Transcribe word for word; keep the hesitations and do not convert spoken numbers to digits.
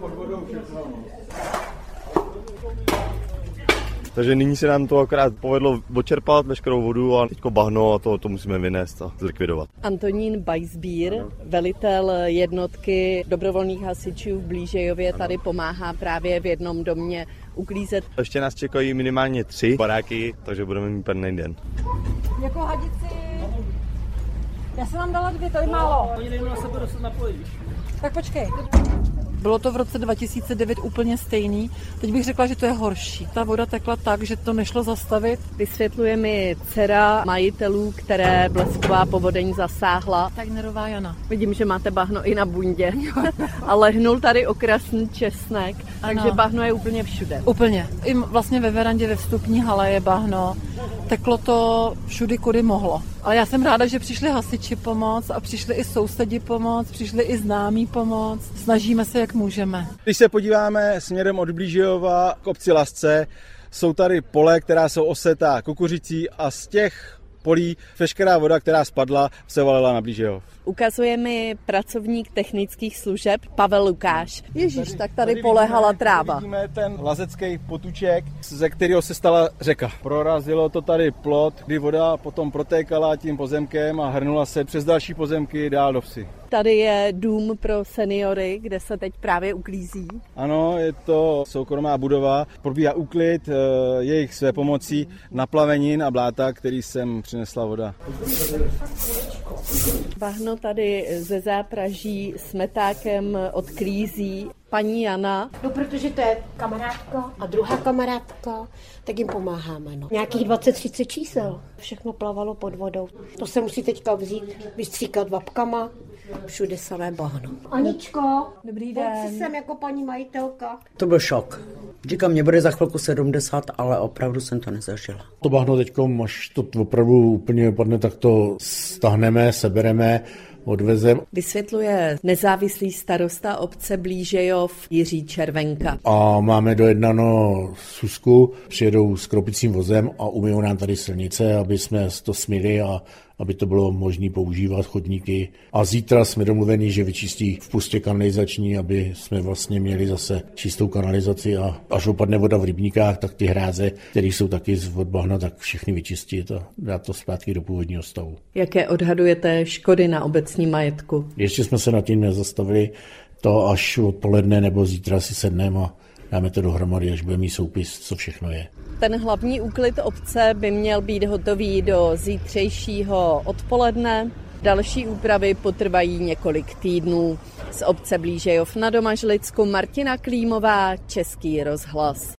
Takže nyní se nám to akorát povedlo odčerpat veškerou vodu a teďko bahno a to, to musíme vynést a zlikvidovat. Antonín Bajsbír, velitel jednotky dobrovolných hasičů v Blížejově, tady pomáhá právě v jednom domě uklízet. Ještě nás čekají minimálně tři baráky, takže budeme mít pevný den. Jako hadici, já jsem vám dala dvě, to je málo. Oni nejdou na sebe dostat na poli, víš? Tak počkej. Bylo to v roce dva tisíce devět úplně stejný. Teď bych řekla, že to je horší. Ta voda tekla tak, že to nešlo zastavit. Vysvětluje mi dcera majitelů, které blesková povodeň zasáhla. Tajnerová Jana. Vidím, že máte bahno i na bundě. A lehnul tady okrasný česnek, Ano. takže bahno je úplně všude. Úplně. I vlastně ve verandě, ve vstupní hale je bahno. Teklo to všudy, kudy mohlo. Ale já jsem ráda, že přišli hasiči pomoct a přišli i sousedi pomoct, přišli i známí pomoct. Snažíme se, jak můžeme. Když se podíváme směrem od Blížejova k obci Lasce, jsou tady pole, která jsou osetá kukuřicí a z těch polí veškerá voda, která spadla, se valila na Blížejov. Ukazuje mi pracovník technických služeb Pavel Lukáš. Ježíš, tak tady polehala tráva. Vidíme ten lazecký potuček, ze kterého se stala řeka. Prorazilo to tady plot, kdy voda potom protékala tím pozemkem a hrnula se přes další pozemky dál do vsi. Tady je dům pro seniory, kde se teď právě uklízí. Ano, je to soukromá budova. Probíhá úklid jejich své pomocí naplavenin a bláta, který sem přinesla voda. Bahno tady ze zápraží s metákem odklízí paní Jana. No, protože to je kamarádka a druhá kamarádka, tak jim pomáháme. No. Nějakých dvacet třicet čísel. Všechno plavalo pod vodou. To se musí teďka vzít, vystříkat vapkama, všude samé bahno. Aničko, Dobrý pojď den. si sem jako paní majitelka. To byl šok. Říkám, mě bude za chvilku sedmdesát, ale opravdu jsem to nezažila. To bahno teďkom, až to opravdu úplně opadne, tak to stáhneme, sebereme, odvezem. Vysvětluje nezávislý starosta obce Blížejov Jiří Červenka. A máme dojednano Susku, přijedou s kropicím vozem a umyjou nám tady silnice, aby jsme to smyli a aby to bylo možné používat chodníky. A zítra jsme domluveni, že vyčistí v pustě kanalizační, aby jsme vlastně měli zase čistou kanalizaci a až opadne voda v rybníkách, tak ty hráze, které jsou taky z od bahna, tak všechny vyčistit a dát to zpátky do původního stavu. Jaké odhadujete škody na obecním majetku? Ještě jsme se nad tím nezastavili, to až odpoledne nebo zítra si sedneme a dáme to dohromady, až bude mít soupis, co všechno je. Ten hlavní úklid obce by měl být hotový do zítřejšího odpoledne. Další úpravy potrvají několik týdnů. Z obce Blížejov na Domažlicku Martina Klímová, Český rozhlas.